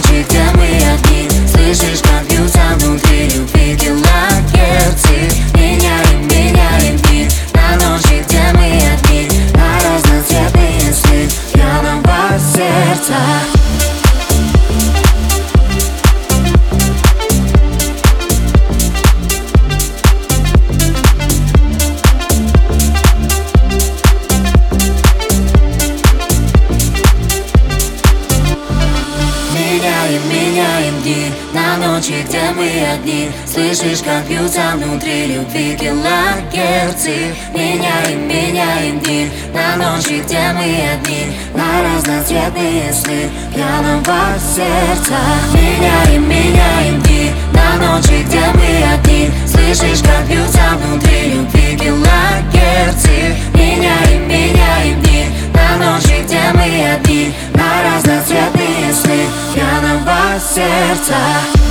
ночи, где мы одни. Слышишь, как бьются внутри любви килогерцы. Меняем мир на ночи, где мы одни. На разноцветные сны пьяного сердца. Меняем дни на ночи, где мы одни. Слышишь, как бьются внутри любви килогерцы. Меняем дни на ночи, где мы одни. На разноцветные сны пьяного сердца. Меняем дни на ночи, где мы одни. Слышишь, как бьются внутри любви килогерцы. Меняем дни на ночи, где мы одни. На разноцветные сны пьяного сердца.